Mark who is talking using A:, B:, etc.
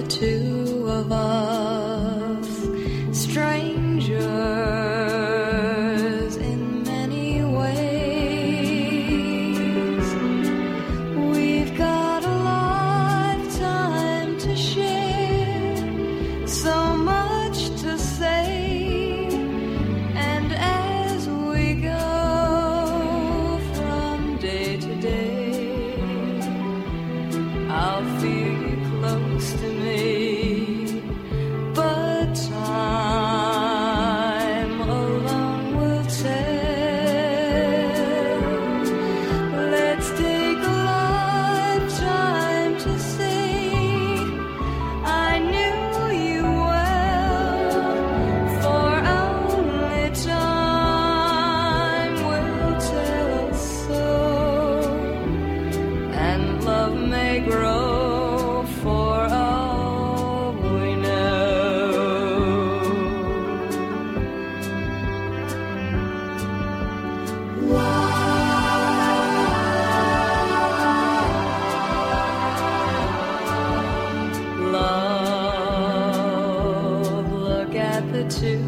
A: the two of us, strangers in many ways. We've got a lifetime to share, so much to say, and as we go from day to day, I'll feel you close to me, but time alone will tell. Let's take a lifetime to see. I knew you well, for only time will tell us so, and love may grow for all we know. Love, look at the two